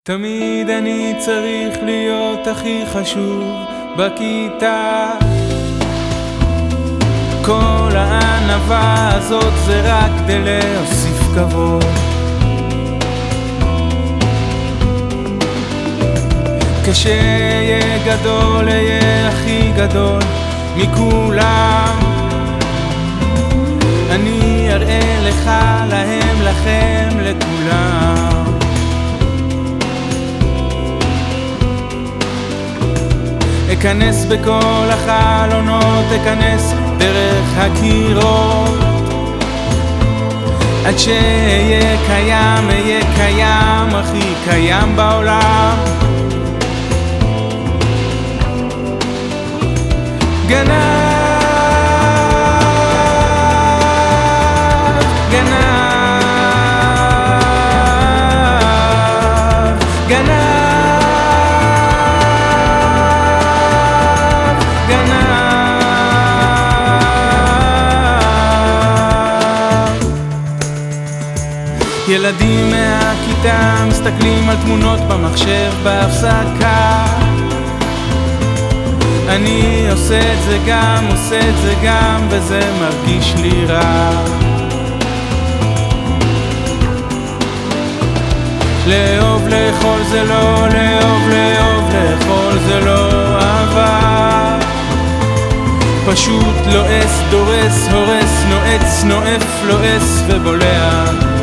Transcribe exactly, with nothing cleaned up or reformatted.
תמיד אני צריך להיות הכי חשוב בכיתה. כל הענווה הזאת זה רק כדי להוסיף כבוד. כשאהיה גדול אהיה הכי גדול מכולם. אני אראה לך, להם, לכם, לכולם. אכנס בכל החלונות, אכנס דרך הקירות, עד שאהיה קיים, אהיה קיים, הכי קיים בעולם. גנב, גנב, גנב, ילדים מהכיתה מסתכלים על תמונות במחשב בהפסקה. אני עושה את זה גם, עושה את זה גם, וזה מרגיש לי רע. לאהוב לאכול זה לא, לאהוב לאהוב לאכול זה לא אהבה. פשוט לועס, דורס, הורס, נועץ, נועף, לועס ובולע.